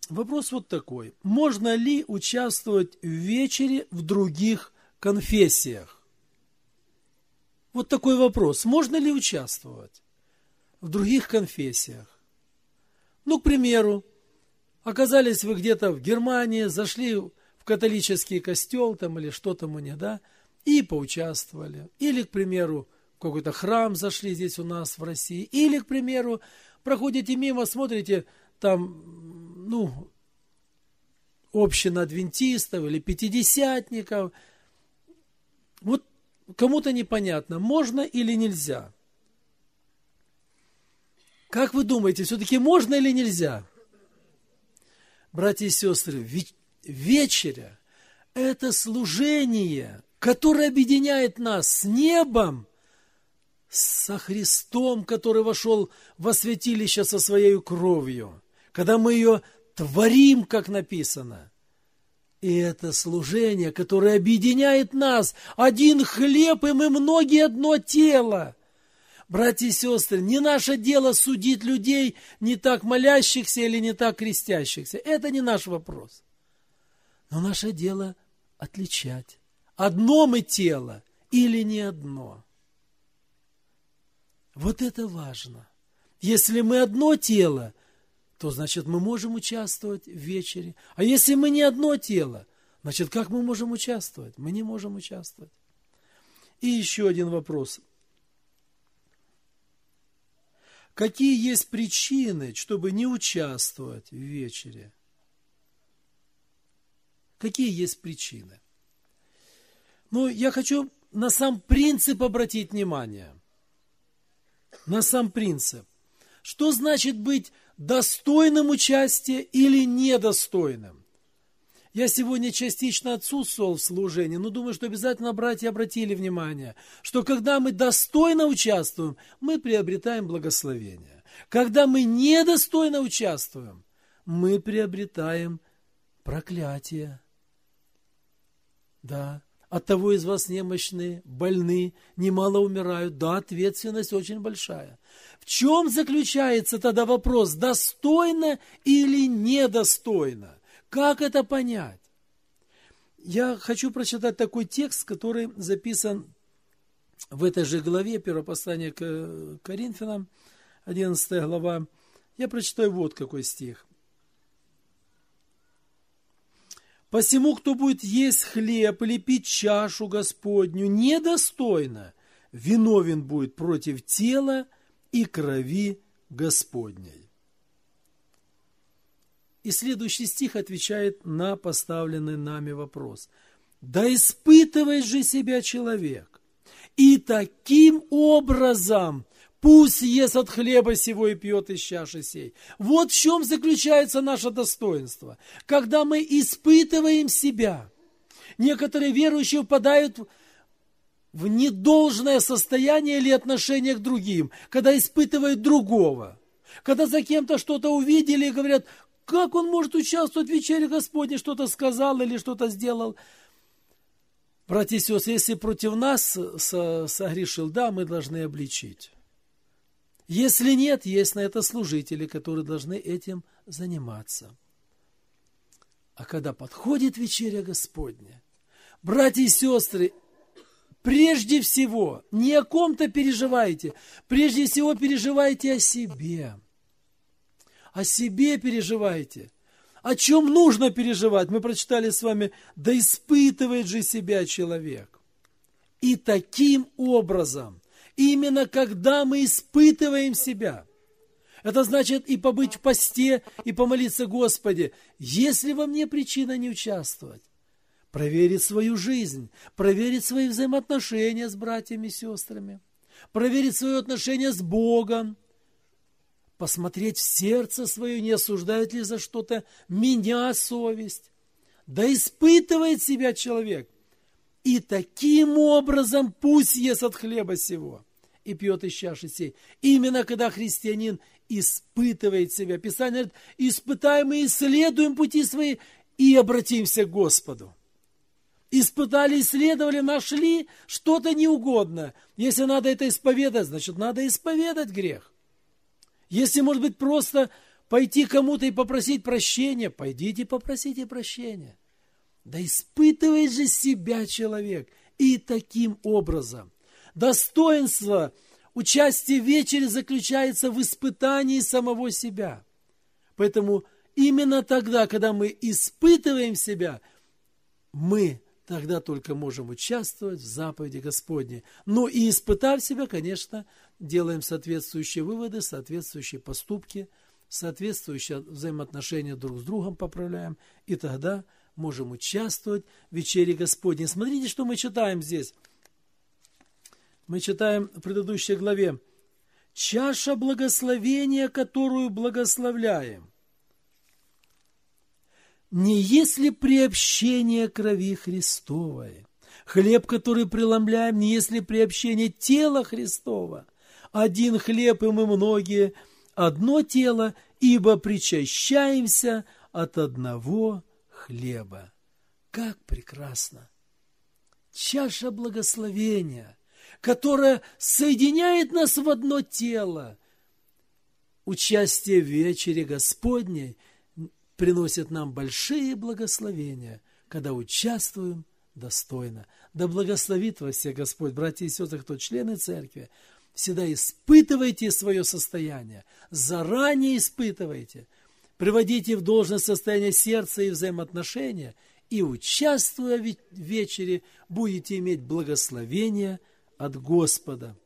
вопрос вот такой. Можно ли участвовать в вечере в других конфессиях? Вот такой вопрос. Можно ли участвовать в других конфессиях? Ну, к примеру, оказались вы где-то в Германии, зашли в католический костел там или что там у них, да, и поучаствовали. Или, к примеру, в какой-то храм зашли здесь у нас в России. Или, к примеру, проходите мимо, смотрите, там, ну, община адвентистов или пятидесятников. Вот кому-то непонятно, можно или нельзя. Как вы думаете, все-таки можно или нельзя? Братья и сестры, вечеря – это служение, которое объединяет нас с небом, со Христом, который вошел во святилище со своей кровью, когда мы ее творим, как написано. И это служение, которое объединяет нас, один хлеб, и мы многие одно тело. Братья и сестры, не наше дело судить людей, не так молящихся или не так крестящихся. Это не наш вопрос. Но наше дело отличать, одно мы тело или не одно. Вот это важно. Если мы одно тело, то значит мы можем участвовать в вечере. А если мы не одно тело, значит как мы можем участвовать? Мы не можем участвовать. И еще один вопрос. Какие есть причины, чтобы не участвовать в вечере? Какие есть причины? Ну, я хочу на сам принцип обратить внимание. На сам принцип. Что значит быть достойным участия или недостойным? Я сегодня частично отсутствовал в служении, но думаю, что обязательно братья обратили внимание, что когда мы достойно участвуем, мы приобретаем благословение. Когда мы недостойно участвуем, мы приобретаем проклятие. Да, оттого из вас немощные, больны, немало умирают. Да, ответственность очень большая. В чем заключается тогда вопрос, достойно или недостойно? Как это понять? Я хочу прочитать такой текст, который записан в этой же главе, первое послание к Коринфянам, 11 глава. Я прочитаю вот какой стих. «Посему, кто будет есть хлеб или пить чашу Господню недостойно, виновен будет против тела и крови Господней». И следующий стих отвечает на поставленный нами вопрос. «Да испытывает же себя человек, и таким образом пусть ест от хлеба сего и пьет из чаши сей». Вот в чем заключается наше достоинство. Когда мы испытываем себя. Некоторые верующие впадают в недолжное состояние или отношение к другим, когда испытывают другого. Когда за кем-то что-то увидели и говорят, как он может участвовать в вечере Господней, что-то сказал или что-то сделал. Братья и сестры, если против нас согрешил, да, мы должны обличить. Если нет, есть на это служители, которые должны этим заниматься. А когда подходит вечеря Господня, братья и сестры, прежде всего, не о ком-то переживайте, прежде всего переживайте о себе. О себе переживайте. О чем нужно переживать? Мы прочитали с вами, да испытывает же себя человек. И таким образом, именно когда мы испытываем себя, это значит и побыть в посте, и помолиться Господи, есть ли во мне причина не участвовать? Проверить свою жизнь, проверить свои взаимоотношения с братьями и сестрами, проверить свое отношение с Богом, посмотреть в сердце свое, не осуждает ли за что-то меня совесть. Да испытывает себя человек. И таким образом пусть ест от хлеба сего и пьет из чаши сей. Именно когда христианин испытывает себя. Писание говорит, испытаем и исследуем пути свои и обратимся к Господу. Испытали, исследовали, нашли что-то неугодное. Если надо это исповедать, значит надо исповедать грех. Если, может быть, просто пойти кому-то и попросить прощения, пойдите попросите прощения. Да испытывает же себя человек. И таким образом достоинство участия в вечере заключается в испытании самого себя. Поэтому именно тогда, когда мы испытываем себя, мы тогда только можем участвовать в заповеди Господней. Ну и испытав себя, конечно, делаем соответствующие выводы, соответствующие поступки, соответствующие взаимоотношения друг с другом поправляем. И тогда можем участвовать в вечере Господней. Смотрите, что мы читаем здесь. Мы читаем в предыдущей главе. «Чаша благословения, которую благословляем, не есть ли приобщение крови Христовой? Хлеб, который преломляем, не есть ли приобщение тела Христова? Один хлеб, и мы многие, одно тело, ибо причащаемся от одного хлеба». Как прекрасно! Чаша благословения, которая соединяет нас в одно тело. Участие в вечере Господней приносит нам большие благословения, когда участвуем достойно. Да благословит вас всех Господь, братья и сестры, кто члены церкви. Всегда испытывайте свое состояние, заранее испытывайте, приводите в должное состояние сердца и взаимоотношения, и, участвуя в вечере, будете иметь благословение от Господа.